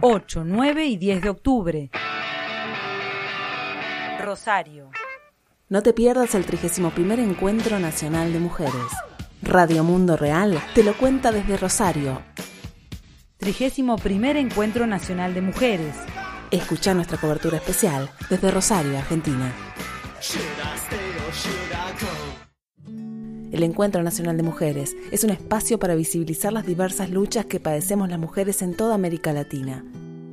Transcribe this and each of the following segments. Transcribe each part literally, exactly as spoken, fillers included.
ocho, nueve y diez de octubre. Rosario. No te pierdas el trigésimo primer Encuentro Nacional de Mujeres. Radio Mundo Real te lo cuenta desde Rosario. Trigésimo primer Encuentro Nacional de Mujeres. Escuchá nuestra cobertura especial desde Rosario, Argentina. El Encuentro Nacional de Mujeres es un espacio para visibilizar las diversas luchas que padecemos las mujeres en toda América Latina.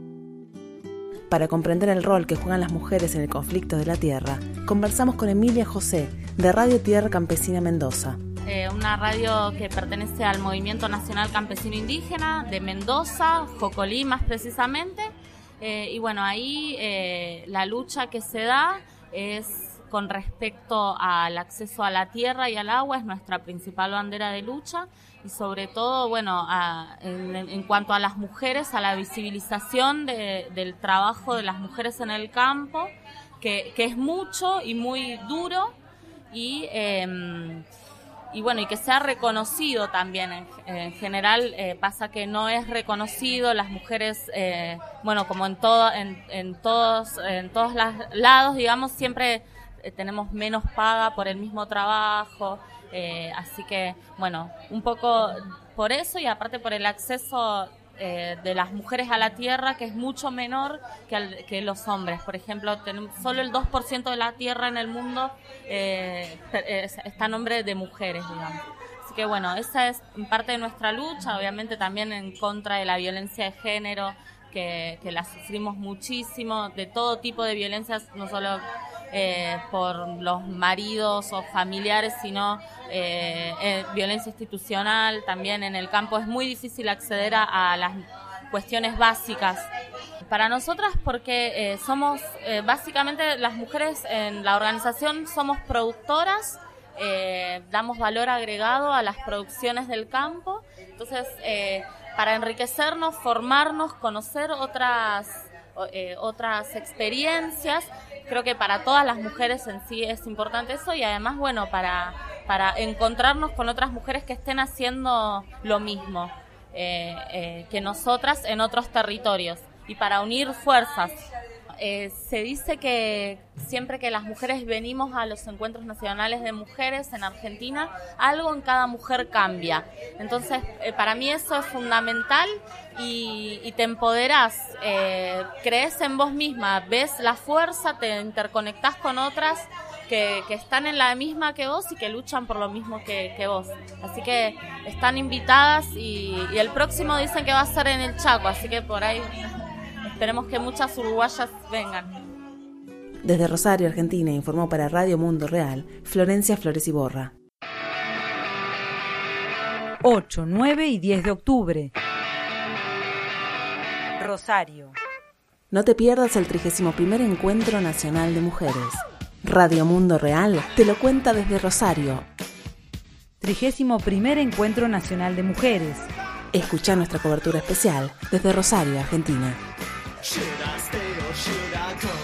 Para comprender el rol que juegan las mujeres en el conflicto de la tierra, conversamos con Emilia José, de Radio Tierra Campesina Mendoza. Eh, una radio que pertenece al Movimiento Nacional Campesino Indígena de Mendoza, Jocolí más precisamente. Eh, y bueno, ahí eh, la lucha que se da es con respecto al acceso a la tierra y al agua, es nuestra principal bandera de lucha, y sobre todo, bueno, a, en, en cuanto a las mujeres, a la visibilización de, del trabajo de las mujeres en el campo, que, que es mucho y muy duro, y, eh, y bueno, y que sea reconocido también. En, en general eh, pasa que no es reconocido, las mujeres, eh, bueno, como en, todo, en, en, todos, en todos los lados, digamos, siempre tenemos menos paga por el mismo trabajo, eh, así que, bueno, un poco por eso y aparte por el acceso eh, de las mujeres a la tierra, que es mucho menor que, al, que los hombres. Por ejemplo, tenemos, solo el dos por ciento de la tierra en el mundo eh, está a nombre de mujeres, digamos. Así que, bueno, esa es parte de nuestra lucha, obviamente también en contra de la violencia de género, que, que la sufrimos muchísimo, de todo tipo de violencias, no solo Eh, por los maridos o familiares, sino eh, eh, violencia institucional. También en el campo es muy difícil acceder a, a las cuestiones básicas. Para nosotras, porque eh, somos, eh, básicamente las mujeres en la organización somos productoras, eh, damos valor agregado a las producciones del campo, entonces eh, para enriquecernos, formarnos, conocer otras, eh, otras experiencias. Creo que para todas las mujeres en sí es importante eso, y además, bueno, para, para encontrarnos con otras mujeres que estén haciendo lo mismo eh, eh, que nosotras en otros territorios, y para unir fuerzas. Eh, se dice que siempre que las mujeres venimos a los encuentros nacionales de mujeres en Argentina, algo en cada mujer cambia. Entonces, eh, para mí eso es fundamental, y, y te empoderás, eh, crees en vos misma, ves la fuerza, te interconectás con otras que, que están en la misma que vos y que luchan por lo mismo que, que vos. Así que están invitadas, y, y el próximo dicen que va a ser en el Chaco, así que por ahí esperemos que muchas uruguayas vengan. Desde Rosario, Argentina, informó para Radio Mundo Real Florencia Flores Iborra. ocho, nueve y diez de octubre. Rosario. No te pierdas el trigésimo primer Encuentro Nacional de Mujeres. Radio Mundo Real te lo cuenta desde Rosario. Trigésimo primer Encuentro Nacional de Mujeres. Escuchá nuestra cobertura especial desde Rosario, Argentina. Should I stay or should I go?